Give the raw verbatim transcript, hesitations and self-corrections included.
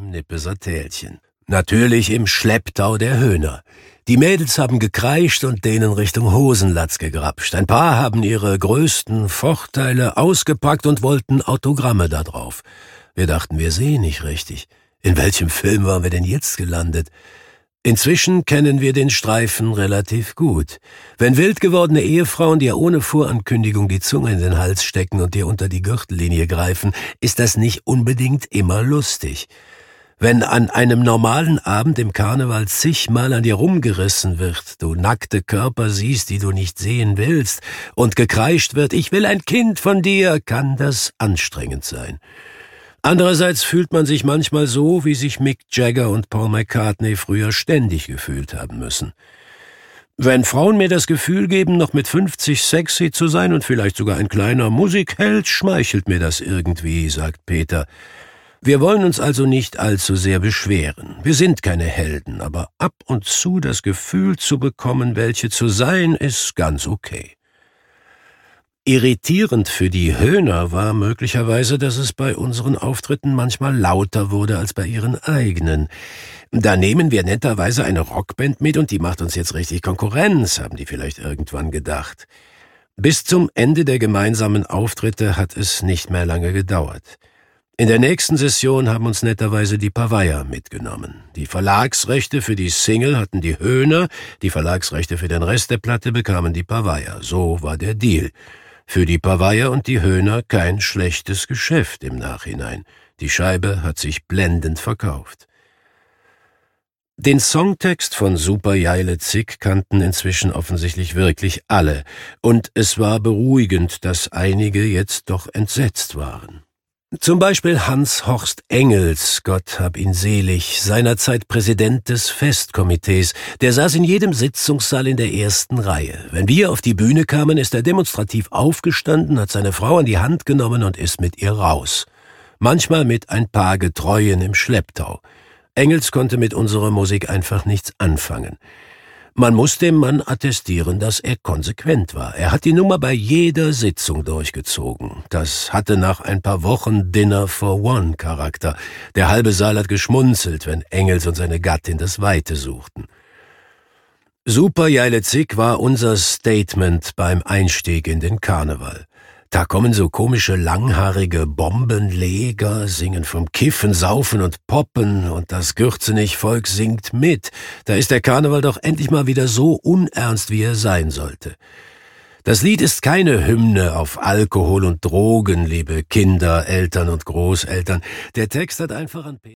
im Nippeser Tälchen. Natürlich im Schlepptau der Höhner. Die Mädels haben gekreischt und denen Richtung Hosenlatz gegrapscht. Ein paar haben ihre größten Vorteile ausgepackt und wollten Autogramme da drauf. Wir dachten, wir sehen nicht richtig. In welchem Film waren wir denn jetzt gelandet? Inzwischen kennen wir den Streifen relativ gut. Wenn wild gewordene Ehefrauen dir ohne Vorankündigung die Zunge in den Hals stecken und dir unter die Gürtellinie greifen, ist das nicht unbedingt immer lustig. Wenn an einem normalen Abend im Karneval zigmal an dir rumgerissen wird, du nackte Körper siehst, die du nicht sehen willst, und gekreischt wird, ich will ein Kind von dir, kann das anstrengend sein. Andererseits fühlt man sich manchmal so, wie sich Mick Jagger und Paul McCartney früher ständig gefühlt haben müssen. Wenn Frauen mir das Gefühl geben, noch mit fünfzig sexy zu sein und vielleicht sogar ein kleiner Musikheld, schmeichelt mir das irgendwie, sagt Peter. Wir wollen uns also nicht allzu sehr beschweren. Wir sind keine Helden, aber ab und zu das Gefühl zu bekommen, welche zu sein, ist ganz okay. Irritierend für die Höhner war möglicherweise, dass es bei unseren Auftritten manchmal lauter wurde als bei ihren eigenen. Da nehmen wir netterweise eine Rockband mit und die macht uns jetzt richtig Konkurrenz, haben die vielleicht irgendwann gedacht. Bis zum Ende der gemeinsamen Auftritte hat es nicht mehr lange gedauert. In der nächsten Session haben uns netterweise die Paveier mitgenommen. Die Verlagsrechte für die Single hatten die Höhner, die Verlagsrechte für den Rest der Platte bekamen die Paveier. So war der Deal. Für die Paveier und die Höhner kein schlechtes Geschäft im Nachhinein. Die Scheibe hat sich blendend verkauft. Den Songtext von Super Jeile Zick kannten inzwischen offensichtlich wirklich alle, und es war beruhigend, dass einige jetzt doch entsetzt waren. Zum Beispiel Hans-Horst Engels, Gott hab ihn selig, seinerzeit Präsident des Festkomitees, der saß in jedem Sitzungssaal in der ersten Reihe. Wenn wir auf die Bühne kamen, ist er demonstrativ aufgestanden, hat seine Frau an die Hand genommen und ist mit ihr raus. Manchmal mit ein paar Getreuen im Schlepptau. Engels konnte mit unserer Musik einfach nichts anfangen. Man muss dem Mann attestieren, dass er konsequent war. Er hat die Nummer bei jeder Sitzung durchgezogen. Das hatte nach ein paar Wochen Dinner for One Charakter. Der halbe Saal hat geschmunzelt, wenn Engels und seine Gattin das Weite suchten. Super Jeile Zick war unser Statement beim Einstieg in den Karneval. Da kommen so komische, langhaarige Bombenleger, singen vom Kiffen, Saufen und Poppen, und das Gürzenich-Volk singt mit. Da ist der Karneval doch endlich mal wieder so unernst, wie er sein sollte. Das Lied ist keine Hymne auf Alkohol und Drogen, liebe Kinder, Eltern und Großeltern. Der Text hat einfach an